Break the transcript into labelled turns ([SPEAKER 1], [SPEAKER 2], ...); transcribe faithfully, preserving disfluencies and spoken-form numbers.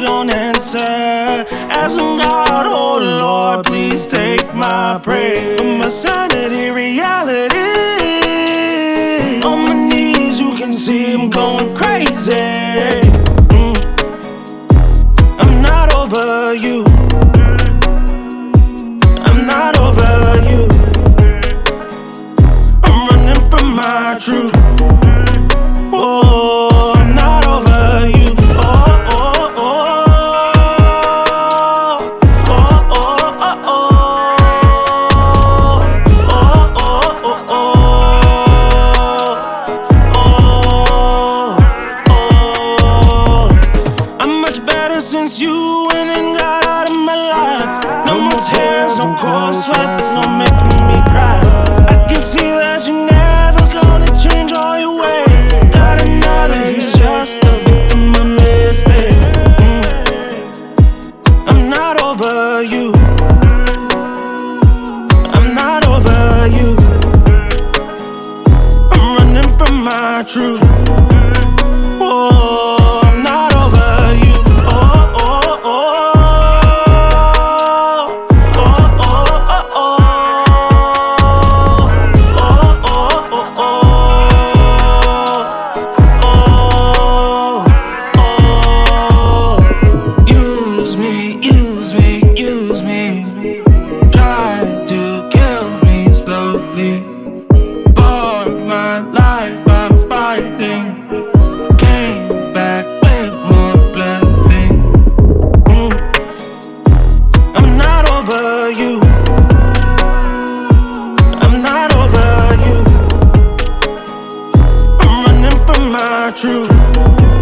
[SPEAKER 1] don't answer. Asking God, oh Lord, please take my praise from my sanity, reality. On my knees, you can see I'm going crazy. Mm. I'm not over you. I'm not over you. I'm running from my truth. Oh, I'm not over you. Oh, oh, oh. Oh, oh, oh, oh. Oh, oh, oh, oh. Oh, oh. I'm much better since you went and got out of my life. No more tears, no cold sweats, no making me cry. I can see that you're never gonna change all your ways. Got another, he's just a victim of mistake. Mm. I'm not over you. I'm not over you. I'm running from my truth. Oh, I'm not over you. Oh, oh, oh. Oh, oh, oh, oh. Oh, oh, oh, oh. Oh, oh. Use me, use me, use me. Try to kill me slowly. For my life I'm fighting. Came back with more blessing. Mm. I'm not over you. I'm not over you. I'm running from my truth.